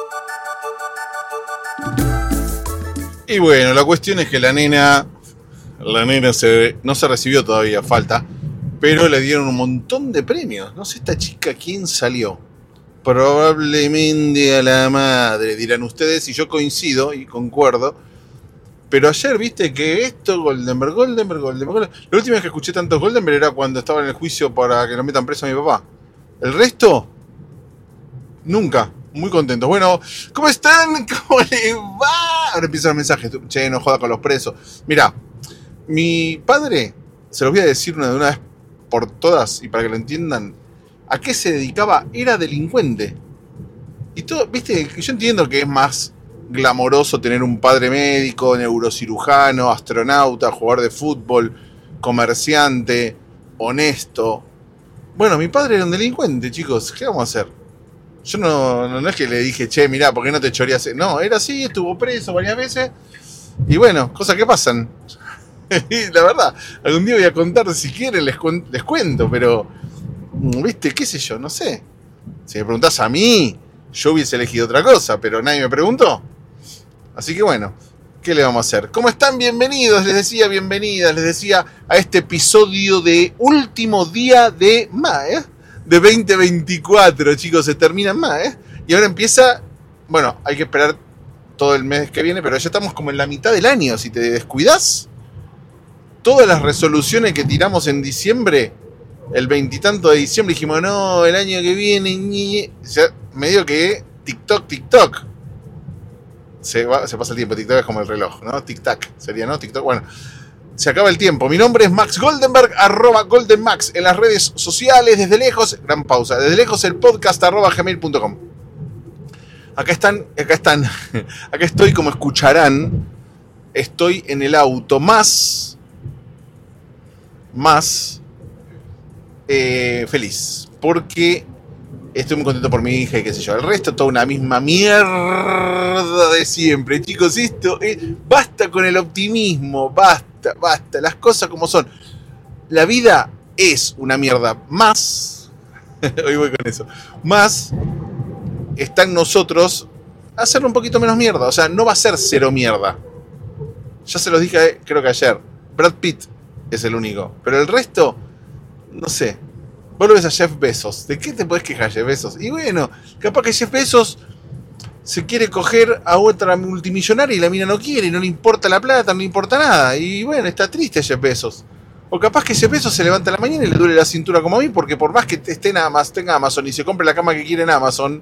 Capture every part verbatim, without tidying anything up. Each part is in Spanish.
Y bueno, la cuestión es que la nena, la nena se, no se recibió todavía, falta, pero le dieron un montón de premios. No sé esta chica quién salió. Probablemente a la madre, dirán ustedes, y yo coincido y concuerdo. Pero ayer viste que esto, Goldenberg, Goldenberg, Goldenberg. La última vez que escuché tantos Goldenberg era cuando estaba en el juicio para que lo metan preso a mi papá. El resto, nunca. Muy contentos. Bueno, ¿cómo están? ¿Cómo les va? Ahora empiezan los mensajes. Che, no joda con los presos. Mirá, mi padre, se los voy a decir una de una vez por todas y para que lo entiendan, ¿a qué se dedicaba? Era delincuente. Y todo, viste, yo entiendo que es más glamoroso tener un padre médico, neurocirujano, astronauta, jugador de fútbol, comerciante, honesto. Bueno, mi padre era un delincuente, chicos. ¿Qué vamos a hacer? Yo no, no, no es que le dije, che, mirá, ¿por qué no te choreas? No, era así, estuvo preso varias veces. Y bueno, cosas que pasan. La verdad, algún día voy a contar, si quieren les, cu- les cuento, pero, viste, qué sé yo, no sé. Si me preguntás a mí, yo hubiese elegido otra cosa, pero nadie me preguntó. Así que bueno, ¿qué le vamos a hacer? ¿Cómo están? Bienvenidos, les decía, bienvenidas, les decía a este episodio de último día de mayo, ¿eh? De veinte veinticuatro, chicos, se termina más, ¿eh? Y ahora empieza, bueno, hay que esperar todo el mes que viene, pero ya estamos como en la mitad del año. Si te descuidas, todas las resoluciones que tiramos en diciembre, el veintitanto de diciembre, dijimos, no, el año que viene, ñe. O sea, medio que TikTok, TikTok. Se, va, se pasa el tiempo, TikTok es como el reloj, ¿no? Tic-tac, sería, ¿no? TikTok, bueno. Se acaba el tiempo. Mi nombre es Max Goldenberg, arroba GoldenMax en las redes sociales, desde lejos, gran pausa, desde lejos el podcast arroba gmail punto com. Acá están, acá están, acá estoy, como escucharán, estoy en el auto más, más eh, feliz, porque estoy muy contento por mi hija y qué sé yo. El resto, toda una misma mierda de siempre, chicos. Esto, eh, basta con el optimismo, basta. Basta, las cosas como son. La vida es una mierda. Más, hoy voy con eso, más está en nosotros hacerlo un poquito menos mierda. O sea, no va a ser cero mierda. Ya se los dije, creo que ayer. Brad Pitt es el único. Pero el resto, no sé. Vos lo ves a Jeff Bezos. ¿De qué te podés quejar, Jeff Bezos? Y bueno, capaz que Jeff Bezos se quiere coger a otra multimillonaria y la mina no quiere, y no le importa la plata, no le importa nada. Y bueno, está triste Jeff Bezos. O capaz que Jeff Bezos se levanta a la mañana y le duele la cintura como a mí, porque por más que esté en Amazon, tenga Amazon y se compre la cama que quiere en Amazon,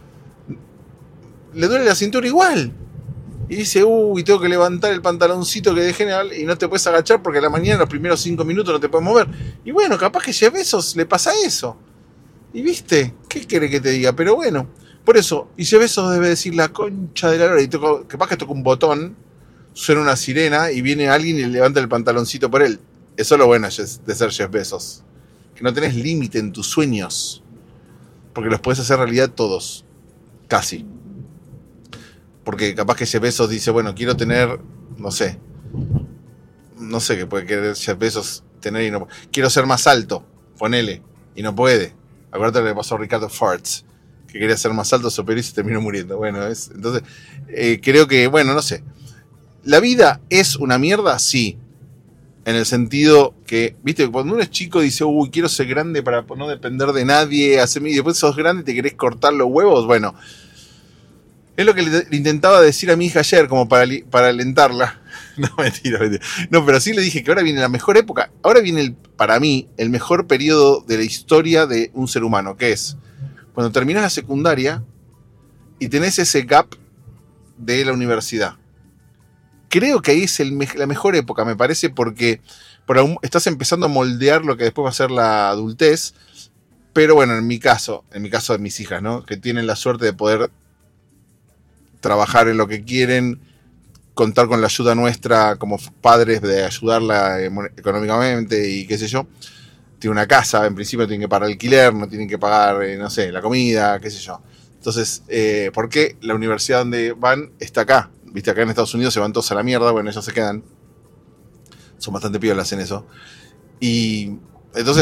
le duele la cintura igual. Y dice, uy, tengo que levantar el pantaloncito que dejé y no te puedes agachar porque a la mañana los primeros cinco minutos no te puedes mover. Y bueno, capaz que Jeff Bezos le pasa eso. Y viste, ¿qué quiere que te diga? Pero bueno, por eso, y Jeff Bezos debe decir la concha de la lora, y toco, capaz que toca un botón, suena una sirena y viene alguien y le levanta el pantaloncito por él. Eso es lo bueno de ser Jeff Bezos, que no tenés límite en tus sueños, porque los podés hacer realidad todos, casi. Porque capaz que Jeff Bezos dice, bueno, quiero tener, no sé, no sé qué puede querer Jeff Bezos tener y no, quiero ser más alto, ponele, y no puede. Acuérdate lo que le pasó a Ricardo Farts, que quería ser más alto, se operó y se terminó muriendo. Bueno, es, entonces, eh, creo que, bueno, no sé. ¿La vida es una mierda? Sí. En el sentido que, viste, cuando uno es chico dice, uy, quiero ser grande para no depender de nadie, hacerme, y después sos grande y te querés cortar los huevos. Bueno, es lo que le, le intentaba decir a mi hija ayer, como para, para alentarla. No, mentira, mentira. No, pero sí le dije que ahora viene la mejor época. Ahora viene, el, para mí, el mejor periodo de la historia de un ser humano, que es cuando terminás la secundaria y tenés ese gap de la universidad. Creo que ahí es el, la mejor época, me parece, porque por algún, estás empezando a moldear lo que después va a ser la adultez. Pero bueno, en mi caso, en mi caso de mis hijas, ¿no? Que tienen la suerte de poder trabajar en lo que quieren, contar con la ayuda nuestra como padres de ayudarla económicamente y qué sé yo. Tiene una casa, en principio tienen que pagar alquiler, no tienen que pagar, eh, no sé, la comida, qué sé yo. Entonces, eh, ¿por qué la universidad donde van está acá? Viste, acá en Estados Unidos se van todos a la mierda, bueno, ellos se quedan. Son bastante piolas en eso. Y entonces,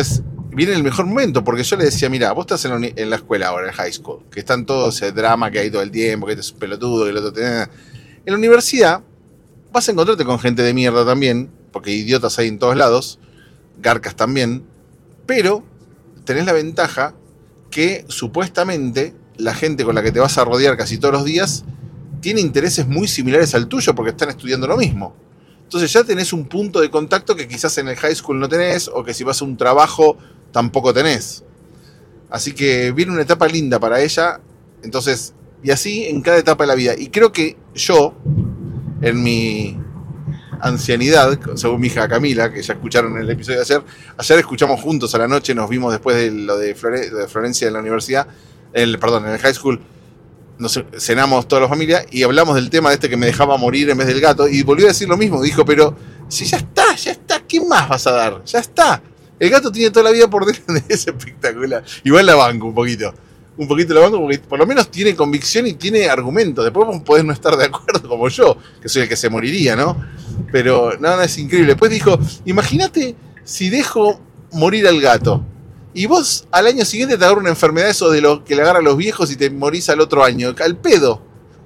viene el mejor momento, porque yo le decía, mira, vos estás en la, uni- en la escuela ahora, en el high school, que están todos ese drama que hay todo el tiempo, que este es un pelotudo, que el otro tiene... En la universidad vas a encontrarte con gente de mierda también, porque idiotas hay en todos lados, garcas también, pero tenés la ventaja que supuestamente la gente con la que te vas a rodear casi todos los días tiene intereses muy similares al tuyo porque están estudiando lo mismo. Entonces ya tenés un punto de contacto que quizás en el high school no tenés, o que si vas a un trabajo tampoco tenés. Así que viene una etapa linda para ella. Entonces, y así en cada etapa de la vida. Y creo que yo, en mi ancianidad, según mi hija Camila, que ya escucharon en el episodio de ayer, ayer escuchamos juntos a la noche, nos vimos después de lo de, Flore, de Florencia en la universidad, el, perdón, en el high school, nos cenamos toda la familia y hablamos del tema de este que me dejaba morir en vez del gato, y volvió a decir lo mismo, dijo, pero si ya está, ya está, ¿qué más vas a dar? Ya está. El gato tiene toda la vida por delante, es espectacular. Igual la banco un poquito. Un poquito la banco porque por lo menos tiene convicción y tiene argumento. Después podés no estar de acuerdo como yo, que soy el que se moriría, ¿no? Pero no, no, es increíble. Después dijo, imagínate si dejo morir al gato y vos al año siguiente te agarra una enfermedad eso de lo que le agarra a los viejos y te morís al otro año. Al pedo.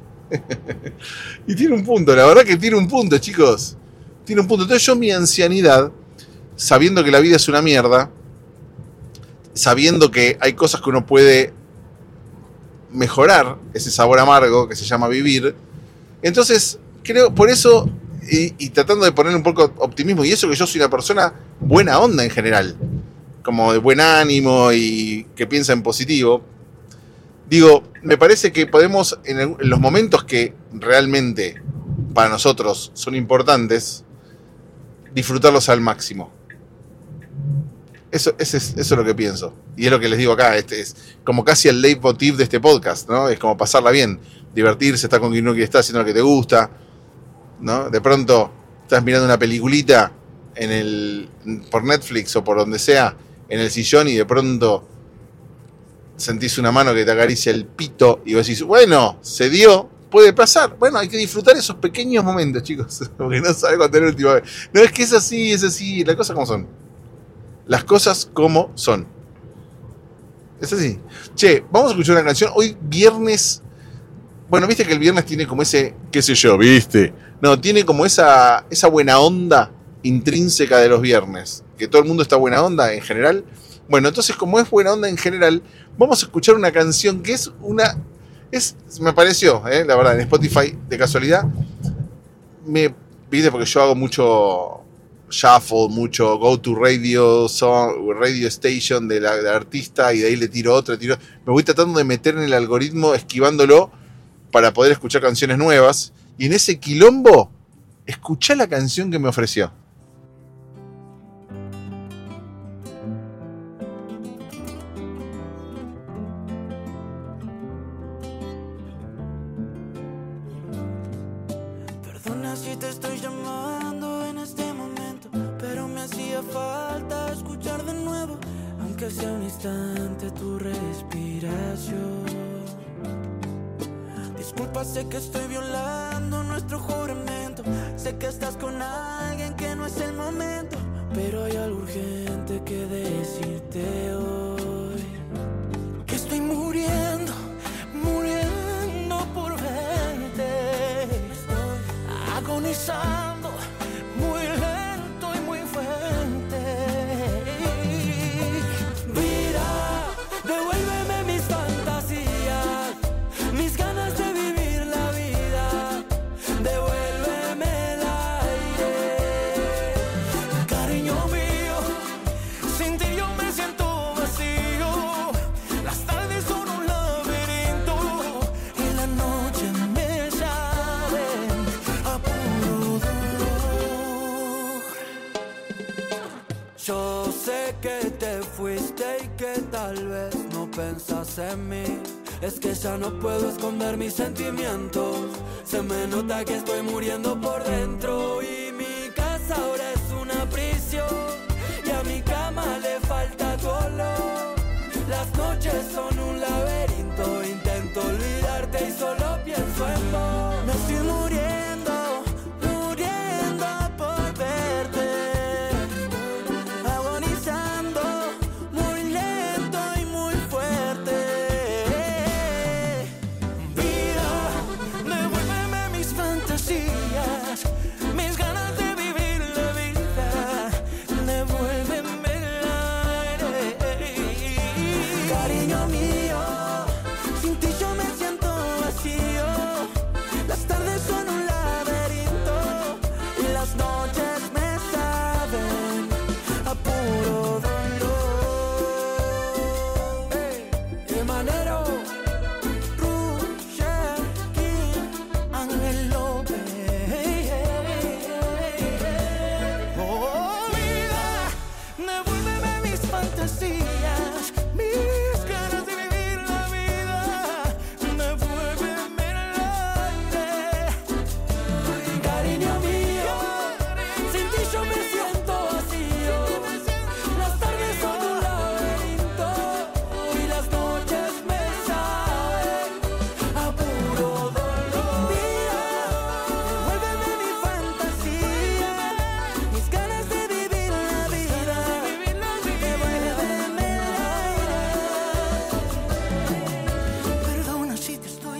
Y tiene un punto, la verdad que tiene un punto, chicos. Tiene un punto. Entonces yo mi ancianidad, sabiendo que la vida es una mierda, sabiendo que hay cosas que uno puede mejorar, ese sabor amargo que se llama vivir, entonces creo, por eso, y, y tratando de poner un poco optimismo, y eso que yo soy una persona buena onda en general, como de buen ánimo y que piensa en positivo, digo, me parece que podemos, en, el, en los momentos que realmente para nosotros son importantes, disfrutarlos al máximo. Eso, eso, es, eso es lo que pienso. Y es lo que les digo acá. Este es como casi el leitmotiv de este podcast, ¿no? Es como pasarla bien, divertirse, estar con quien uno quiere estar, haciendo lo que te gusta, ¿no? De pronto estás mirando una peliculita en el, por Netflix o por donde sea, en el sillón, y de pronto sentís una mano que te acaricia el pito y vos decís, bueno, se dio, puede pasar. Bueno, hay que disfrutar esos pequeños momentos, chicos, porque no sabes cuándo es la última vez. No, es que es así, es así, las cosas como son. Las cosas como son. Es así. Che, vamos a escuchar una canción. Hoy viernes. Bueno, viste que el viernes tiene como ese, qué sé yo, viste. No, tiene como esa, esa buena onda intrínseca de los viernes. Que todo el mundo está buena onda en general. Bueno, entonces como es buena onda en general, vamos a escuchar una canción que es una... es me pareció, eh, la verdad, en Spotify, de casualidad. Me, viste, porque yo hago mucho... shuffle, mucho go to radio song, radio station de la, de la artista, y de ahí le tiro otra, tiro. Me voy tratando de meter en el algoritmo, esquivándolo para poder escuchar canciones nuevas, y en ese quilombo escuché la canción que me ofreció. Perdona si te estoy llamando en este momento, pero me hacía falta escuchar de nuevo, aunque sea un instante, tu respiración. Disculpa, sé que estoy violando nuestro juramento, sé que estás con alguien que no es el momento, pero hay algo urgente que decirte hoy, que estoy muriendo, muriendo por verte, estoy agonizando, muy lento y muy fuerte. Vida, devuélveme mis fantasías, mis ganas de vivir la vida, devuélveme el aire. Cariño mío, sin ti yo me siento vacío, las tardes son un laberinto y la noche me saben a puro dolor. Yo sé que te fuiste y que tal vez no pensas en mí, es que ya no puedo esconder mis sentimientos, se me nota que estoy muriendo por dentro, y mi casa ahora es una prisión y a mi cama le falta color. Las noches son un laberinto, intento olvidarte y solo pienso en vos. Me estoy muriendo, muriendo por verte, agonizando, muy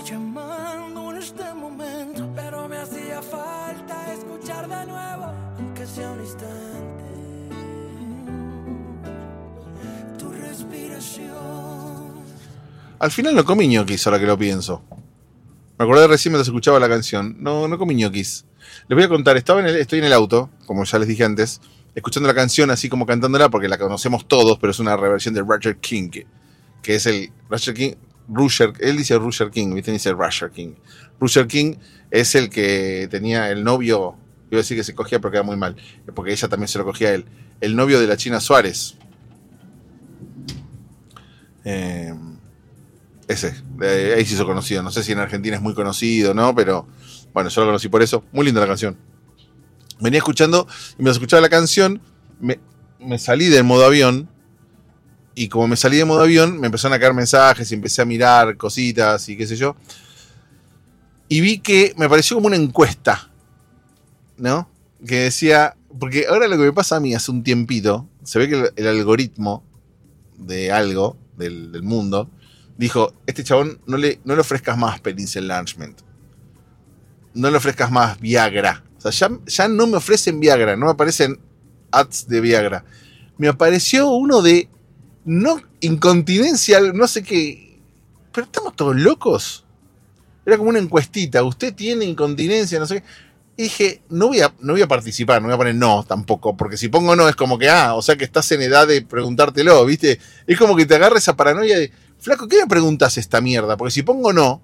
llamando en este momento, pero me hacía falta escuchar de nuevo, aunque sea un instante, tu respiración. Al final no comí ñoquis, ahora que lo pienso. Me acordé recién mientras escuchaba la canción. No, no comí ñoquis. Les voy a contar, estaba en el, estoy en el auto, como ya les dije antes, escuchando la canción así como cantándola, porque la conocemos todos, pero es una reversión de Roger King, que, que es el Roger King, Roger, él dice Roger King, ¿viste? Dice Roger King. Roger King es el que tenía el novio, iba a decir que se cogía pero queda muy mal, porque ella también se lo cogía a él, el novio de la China Suárez. Eh, ese, de ahí se hizo conocido, no sé si en Argentina es muy conocido, ¿no? Pero bueno, yo lo conocí por eso, muy linda la canción. Venía escuchando, y mientras escuchaba la canción, me, me salí del modo avión, y como me salí de modo avión, me empezaron a caer mensajes, y empecé a mirar cositas, y qué sé yo, y vi que me pareció como una encuesta, ¿no? Que decía, porque ahora lo que me pasa a mí hace un tiempito, se ve que el, el algoritmo de algo, del, del mundo, dijo, este chabón no le, no le ofrezcas más Penis Enlargement, no le ofrezcas más Viagra. O sea, ya, ya no me ofrecen Viagra, no me aparecen ads de Viagra. Me apareció uno de no incontinencia, no sé qué. Pero estamos todos locos. Era como una encuestita. Usted tiene incontinencia, no sé qué. Y dije, no voy a, no voy a participar, no voy a poner no tampoco. Porque si pongo no es como que, ah, o sea que estás en edad de preguntártelo, ¿viste? Es como que te agarra esa paranoia de, flaco, ¿qué me preguntas esta mierda? Porque si pongo no,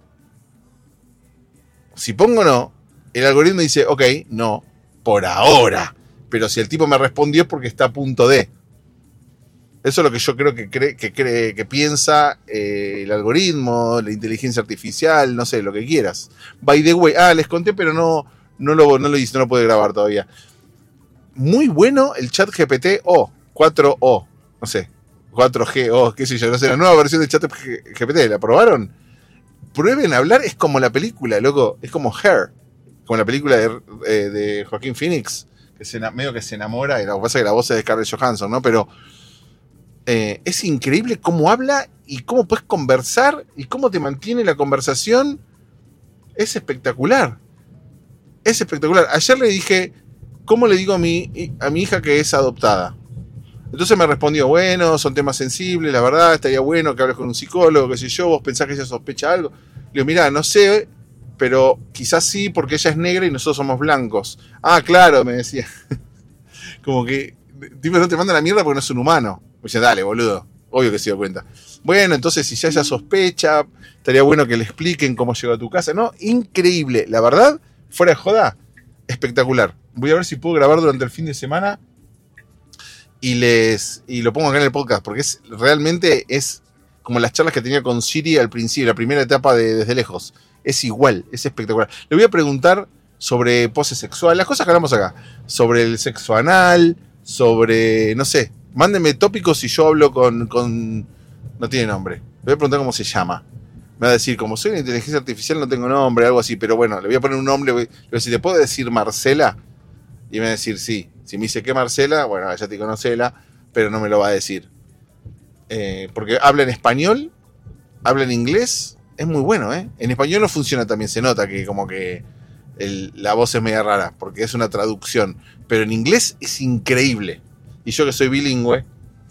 si pongo no, el algoritmo dice, ok, no, por ahora. Pero si el tipo me respondió es porque está a punto de. Eso es lo que yo creo que cree, que cree, que piensa eh, el algoritmo, la inteligencia artificial, no sé, lo que quieras. By the way, ah, les conté, pero no, no lo, no lo hice, no lo pude grabar todavía. Muy bueno el chat G P T O, cuatro O, no sé, cuatro G O, qué sé yo, no sé, la nueva versión del chat G P T, ¿la probaron? Prueben a hablar, es como la película, loco, es como Her, como la película de, eh, de Joaquín Phoenix, que se, medio que se enamora, y lo que pasa es que la voz es de Scarlett Johansson, ¿no? Pero eh, es increíble cómo habla y cómo puedes conversar y cómo te mantiene la conversación. Es espectacular. Es espectacular. Ayer le dije, ¿cómo le digo a mi, a mi hija que es adoptada? Entonces me respondió, bueno, son temas sensibles, la verdad, estaría bueno que hables con un psicólogo, qué sé yo, vos pensás que ella sospecha algo. Le digo, mirá, no sé, pero quizás sí, porque ella es negra y nosotros somos blancos. Ah, claro, me decía. Como que, tipo, no te manda la mierda porque no es un humano. Me dice, dale, boludo, obvio que se dio cuenta. Bueno, entonces si ya ella sospecha, estaría bueno que le expliquen cómo llegó a tu casa. No, increíble, la verdad, fuera de joda, espectacular. Voy a ver si puedo grabar durante el fin de semana y les y lo pongo acá en el podcast, porque es realmente es como las charlas que tenía con Siri al principio, la primera etapa de Desde Lejos. Es igual, es espectacular. Le voy a preguntar sobre pose sexual, las cosas que hablamos acá, sobre el sexo anal, sobre, no sé, mándenme tópicos y yo hablo con, con no tiene nombre. Le voy a preguntar cómo se llama. Me va a decir, como soy una inteligencia artificial no tengo nombre, algo así, pero bueno, le voy a poner un nombre, le voy a decir, ¿te puedo decir Marcela? Y me va a decir, sí. Si me dice que Marcela, bueno, ya te conoce la, pero no me lo va a decir. Eh, porque habla en español, habla en inglés, es muy bueno, ¿eh? En español no funciona también, se nota que como que el, la voz es media rara, porque es una traducción. Pero en inglés es increíble. Y yo que soy bilingüe,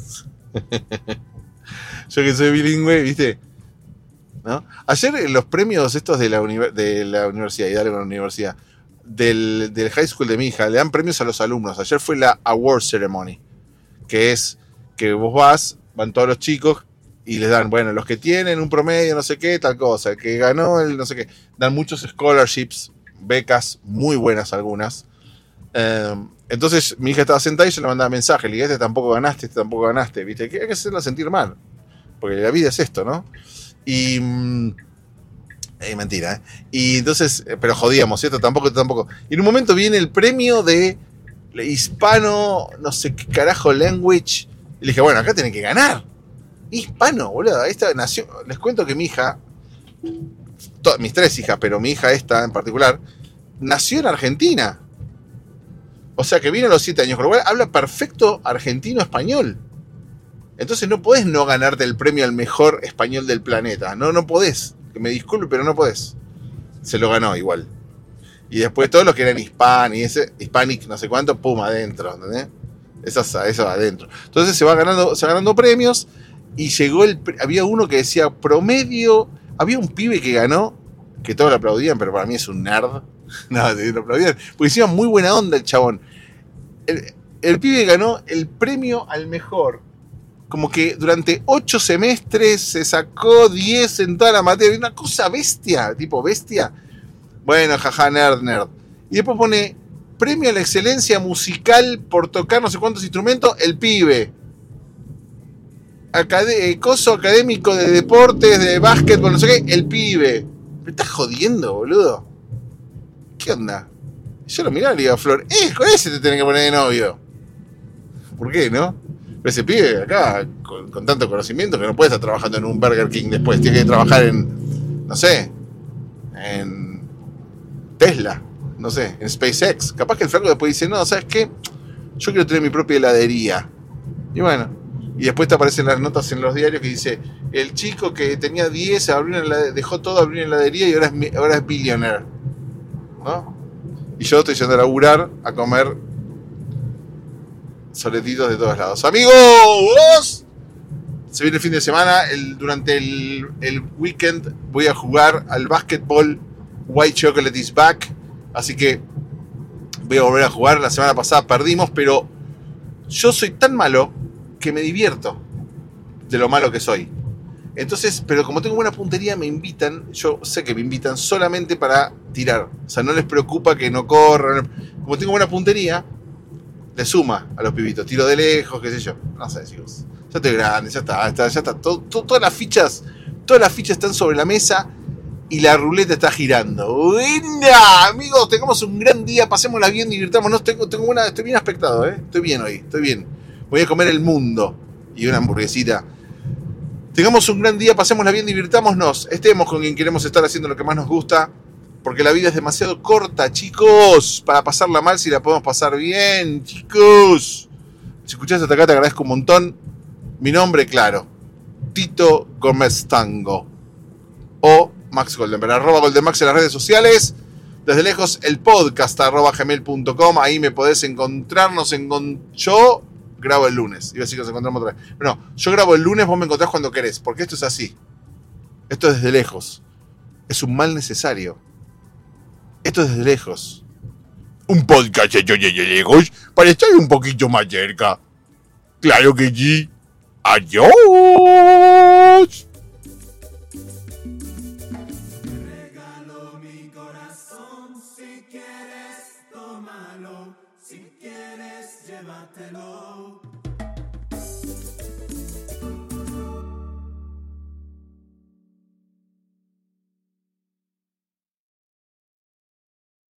yo que soy bilingüe, ¿viste? ¿No? Ayer en los premios estos de la, uni- de la universidad, y dale con la universidad, Del, del high school de mi hija, le dan premios a los alumnos. Ayer fue la award ceremony, que es que vos vas, van todos los chicos y les dan, bueno, los que tienen un promedio, no sé qué, tal cosa, el que ganó el no sé qué, dan muchos scholarships, becas muy buenas algunas. Eh, entonces mi hija estaba sentada y yo le mandaba mensaje, le dije, este tampoco ganaste, este tampoco ganaste, ¿viste? Que hay que hacerla sentir mal, porque la vida es esto, ¿no? Y Eh, mentira, ¿eh? Y entonces, eh, pero jodíamos, ¿cierto? Tampoco, tampoco. Y en un momento viene el premio de hispano, no sé qué carajo, language. Y le dije, bueno, acá tienen que ganar. Hispano, boludo. Esta nació, les cuento que mi hija, to, mis tres hijas, pero mi hija esta en particular, nació en Argentina. O sea que viene a los siete años, con lo cual habla perfecto argentino-español. Entonces no podés no ganarte el premio al mejor español del planeta. No, no podés. que me disculpe, pero no podés. Se lo ganó igual. Y después todos los que eran hispanic, ese, hispanic no sé cuánto, pum, adentro, ¿entendés? Esas, eso adentro. Entonces se va ganando, se va ganando premios y llegó el... Había uno que decía promedio... Había un pibe que ganó, que todos lo aplaudían, pero para mí es un nerd. No, lo aplaudían. Porque hacía muy buena onda el chabón. El, el pibe ganó el premio al mejor. Como que durante ocho semestres se sacó diez en toda la materia. Una cosa bestia, tipo bestia. Bueno, jaja, nerd, nerd. Y después pone premio a la excelencia musical por tocar no sé cuántos instrumentos, el pibe. Acad- coso académico de deportes, de básquetbol, no sé qué, el pibe. ¿Me estás jodiendo, boludo? ¿Qué onda? Yo lo miraba y le digo a Flor, eh, con ese te tenés que poner de novio. ¿Por qué, no? Pero ese pibe acá, con, con tanto conocimiento, que no puede estar trabajando en un Burger King después, tiene que trabajar en, no sé, en Tesla, no sé, en SpaceX. Capaz que el flaco después dice, no, ¿sabes qué? Yo quiero tener mi propia heladería. Y bueno, y después te aparecen las notas en los diarios que dice, el chico que tenía diez, abrió una, dejó todo, abrió una heladería y ahora es, ahora es billionaire. ¿No? Y yo estoy yendo a laburar, a comer soletitos de todos lados. Amigos, se viene el fin de semana, el, durante el, el weekend voy a jugar al básquetbol. White Chocolate is back, así que voy a volver a jugar. La semana pasada perdimos, pero yo soy tan malo que me divierto de lo malo que soy. Entonces, pero como tengo buena puntería, me invitan, yo sé que me invitan solamente para tirar. O sea, no les preocupa que no corran. Como tengo buena puntería, le suma a los pibitos. Tiro de lejos, qué sé yo. No sé, chicos. Ya estoy grande, ya está, ya está, ya está. Todo, todo, todas las fichas, todas las fichas están sobre la mesa. Y la ruleta está girando. ¡Buena! Amigos, tengamos un gran día. Pasémosla bien, divirtámonos. Tengo, tengo una, estoy bien aspectado, ¿eh? Estoy bien hoy, estoy bien. Voy a comer el mundo. Y una hamburguesita. Tengamos un gran día, pasémosla bien, divirtámonos. Estemos con quien queremos estar haciendo lo que más nos gusta. Porque la vida es demasiado corta, chicos. Para pasarla mal si la podemos pasar bien, chicos. Si escuchaste hasta acá, te agradezco un montón. Mi nombre, claro. Tito Gómez Tango. O Max Goldenberg, arroba Goldenmax en las redes sociales. Desde lejos, el podcast arroba gmail punto com. Ahí me podés encontrarnos. En, yo grabo el lunes. Iba a decir que nos encontramos otra vez. Pero no, yo grabo el lunes, vos me encontrás cuando querés. Porque esto es así. Esto es desde lejos. Es un mal necesario. Esto es desde lejos. Un podcast hecho desde lejos para estar un poquito más cerca. Claro que sí. Adiós. Si quieres, llévatelo.